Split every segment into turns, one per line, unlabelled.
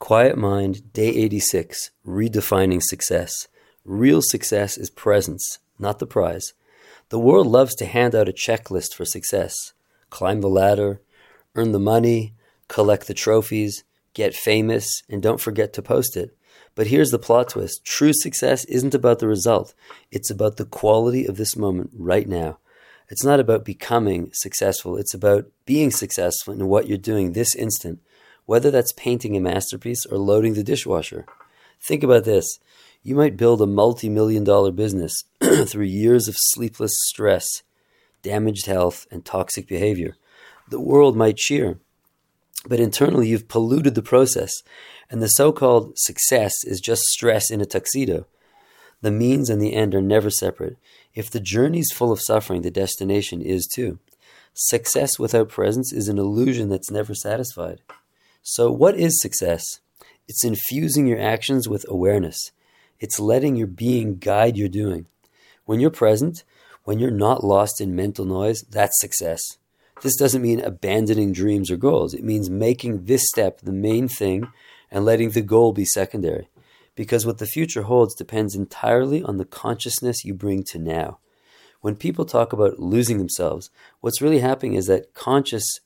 Quiet Mind, Day 86, Redefining Success. Real success is presence, not the prize. The world loves to hand out a checklist for success. Climb the ladder, earn the money, collect the trophies, get famous, and don't forget to post it. But here's the plot twist. True success isn't about the result. It's about the quality of this moment right now. It's not about becoming successful. It's about being successful in what you're doing this instant, whether that's painting a masterpiece or loading the dishwasher. Think about this. You might build a multi-million-dollar business through years of sleepless stress, damaged health, and toxic behavior. The world might cheer, but internally you've polluted the process, and the so-called success is just stress in a tuxedo. The means and the end are never separate. If the journey's full of suffering, the destination is too. Success without presence is an illusion that's never satisfied. So what is success? It's infusing your actions with awareness. It's letting your being guide your doing. When you're present, when you're not lost in mental noise, that's success. This doesn't mean abandoning dreams or goals. It means making this step the main thing and letting the goal be secondary. Because what the future holds depends entirely on the consciousness you bring to now. When people talk about losing themselves, what's really happening is that consciousness,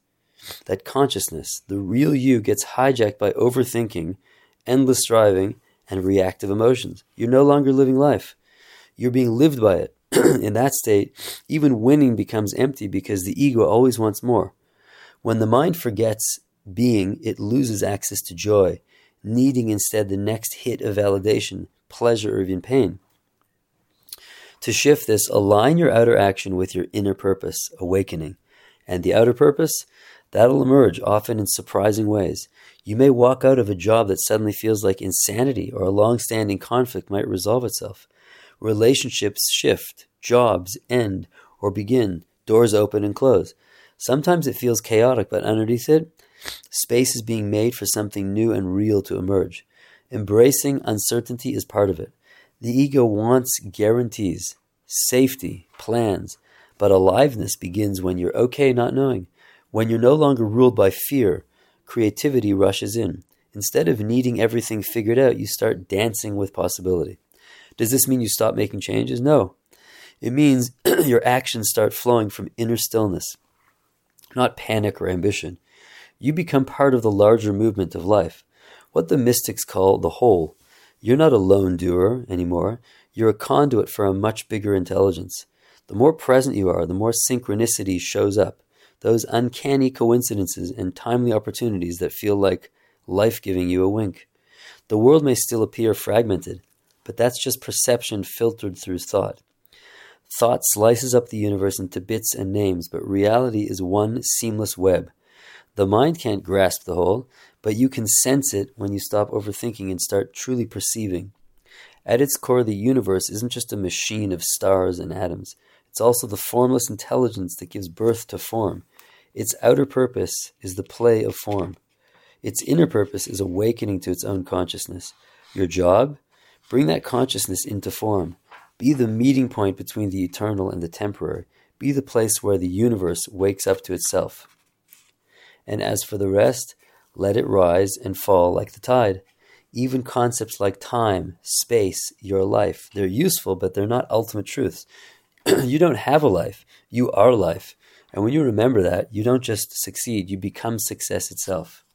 the real you, gets hijacked by overthinking, endless striving, and reactive emotions. You're no longer living life. You're being lived by it. In that state, even winning becomes empty because the ego always wants more. When the mind forgets being, it loses access to joy, needing instead the next hit of validation, pleasure, or even pain. To shift this, align your outer action with your inner purpose, awakening. And the outer purpose? That'll emerge, often in surprising ways. You may walk out of a job that suddenly feels like insanity, or a long-standing conflict might resolve itself. Relationships shift, jobs end or begin, doors open and close. Sometimes it feels chaotic, but underneath it, space is being made for something new and real to emerge. Embracing uncertainty is part of it. The ego wants guarantees, safety, plans, but aliveness begins when you're okay not knowing. When you're no longer ruled by fear, creativity rushes in. Instead of needing everything figured out, you start dancing with possibility. Does this mean you stop making changes? No. It means your actions start flowing from inner stillness, not panic or ambition. You become part of the larger movement of life, what the mystics call the whole. You're not a lone doer anymore. You're a conduit for a much bigger intelligence. The more present you are, the more synchronicity shows up. Those uncanny coincidences and timely opportunities that feel like life giving you a wink. The world may still appear fragmented, but that's just perception filtered through thought. Thought slices up the universe into bits and names, but reality is one seamless web. The mind can't grasp the whole, but you can sense it when you stop overthinking and start truly perceiving. At its core, the universe isn't just a machine of stars and atoms. It's also the formless intelligence that gives birth to form. Its outer purpose is the play of form. Its inner purpose is awakening to its own consciousness. Your job? Bring that consciousness into form. Be the meeting point between the eternal and the temporary. Be the place where the universe wakes up to itself. And as for the rest, let it rise and fall like the tide. Even concepts like time, space, your life, they're useful, but they're not ultimate truths. You don't have a life. You are life. And when you remember that, you don't just succeed, you become success itself.